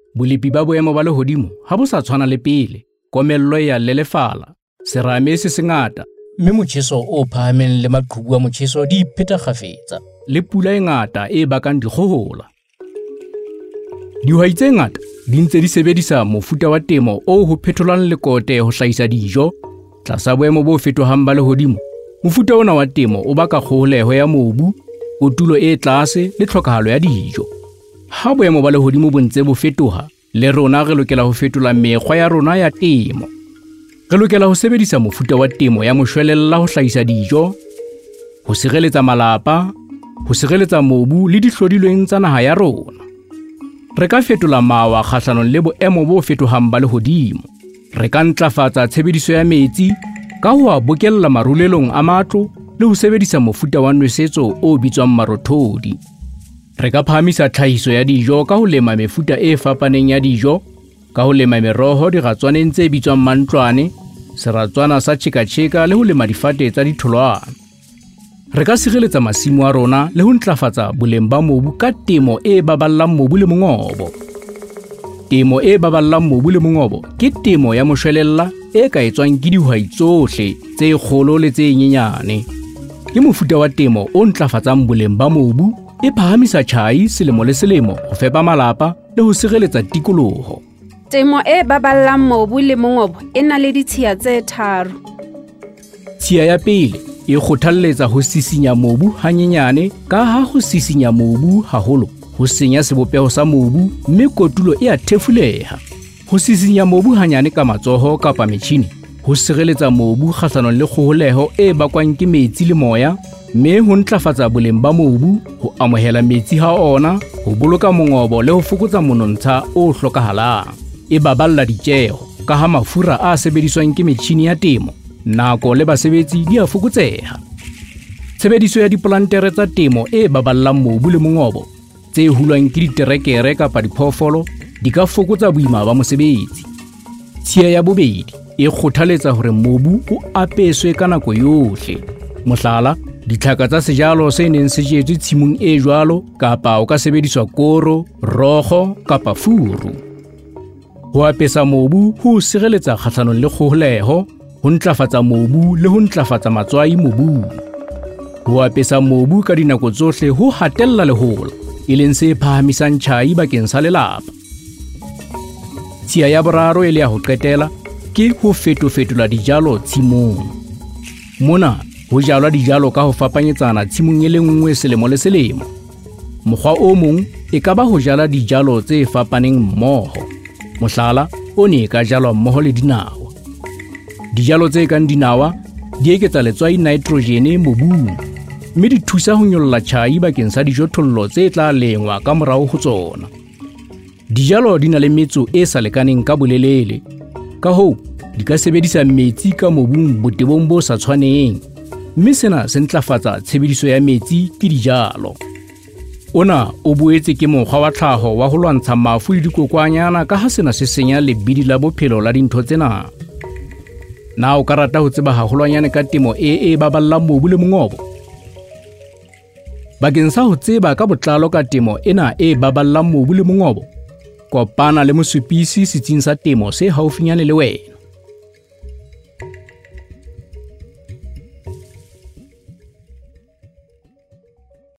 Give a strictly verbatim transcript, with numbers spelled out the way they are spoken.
Bolepi ba boemo ba lehodimo ha bo sa tshwana le pele. Komello ya lelefala, serame se sengata, mme motjheso o phahameng le maqhubu a motjheso di ipheta kgafetsa, le pula e ngata e bakang dikgohola. Dihwai tse ngata di ntse di sebedisa mofuta wa temo o ho phetholang lekote ho hlahisa dijo tlasa boemo bo fetohang ba lehodimo. Mofuta ona wa temo o baka kgoholeho ya mobu, kotulo e tlase le tlhokahalo ya dijo. Ha boemo ba lehodimo bo ntse bo fetoha, le rona re lokela ho fetola mekgwa ya rona ya temo. Re lokela ho sebedisa mofuta wa temo ya moshwelella ho hlahisa dijo, ho sireletsa malapa, ho sireletsa mobu le dihlodilweng tsa naha ya rona. Re ka fetola mawa kgahlanong le boemo bo fetohang ba lehodimo. Re ka ntlafatsa tshebediso ya metsi ka ho a bokella marulelong a matlo le ho sebedisa mofuta wa nwesetso o bitswang marothodi. Re ka phahamisa tlhahiso ya dijo ka ho lema mefuta e fapaneng ya dijo, ka ho lema meroho diratswaneng tse bitswang mantlwane, seratswana sa tjhekatjheka le ho lema difate tsa ditholwana. Re ka sireletsa masimo a rona le ho ntlafatsa boleng ba mobu ka temo e baballang mobu le mongobo. Temo e baballang mobu le mongobo ke temo ya moshwelella e ka etswang ke dihwai tsohle tse kgolo le tse nyenyane. Ke mofuta wa temo o ntlafatsang boleng ba mobu, e phahamisa tjhai selemo le selemo ho fepa malapa le ho sireletsa tikoloho. Temo e baballang mobu le mongobo e na le ditshiya tse tharo. Tshiya ya pele e kgothalletsa ho sisinya mobu hanyenyane, ka ha ho sisinya mobu haholo ho senya sebopeho sa mobu mme kotulo e a thefuleha. Ho sisinya mobu hanyane ka matsoho kapa metjhini ho sireletsa mobu kgahlanong le kgoholeho e bakwang ke metsi le moya, mme ho ntlafatsa boleng ba mobu, ho amohela metsi ha ona, ho boloka mongobo le ho fokotsa monontsha o hlokahalang. E baballa ditjeho ka ha mafura a sebediswang ke metjhini ya temo, nako le basebetsi di a fokotseha. Tshebediso ya diplantere tsa temo e baballang mobu le mongobo, tse hulwang ke diterekere kapa diphoofolo, di ka fokotsa boima ba mosebetsi. Tshiya ya bobedi e kgothaletsa hore mobu o apeswe ka nako yohle. Mohlala, ditlhaka tsa sejalo se neng se jetswe tshimong e jwalo, kapa o ka sebediswa koro, rokgo kapa furu. Ho apesa mobu ho sireletsa kgahlanong le kgoholeho, ho ntlafatsa mobu le ho ntlafatsa matswai mobung. Ho apesa mobu ka dinako tsohle ho hatella lehola, e leng se phahamisang tjhai bakeng sa lelapa. Tshiya ya boraro e le ya ho qetela ke ho fetofetola dijalo tshimong. Mona ho jalwa dijalo ka ho fapanyetsana tshimong e le nngwe selemo le selemo. Mokgwa o mong e ka ba ho jala dijalo tse fapaneng mmoho. Mohlala, one e ka jalwa mmoho le dinawa. Dijalo tse kang dinawa di eketsa letswai nitrogene mobung, mme di thusa ho nyolla tjhai bakeng sa dijothollo tse tla lengwa ka morao ho tsona. Dijalo di na le metso e sa lekaneng ka bolelele, ka hoo di ka sebedisa metsi ka mobung botebong bo sa tshwaneng, mme sena se ntlafatsa tshebediso ya metsi ke dijalo. Ona o boetse ke mokgwa wa tlhaho wa ho lwantsha mafu le dikokwanyana, ka ha sena se senya lebidi la bophelo la dintho tsena. Na o ka rata ho tseba haholwanyane ka temo e e baballang mobu le mongobo? Bakeng sa ho tseba ka botlalo ka temo ena e baballang mobu le mongobo, kopana le mosupisi setsing sa temo se haufinyane le wena.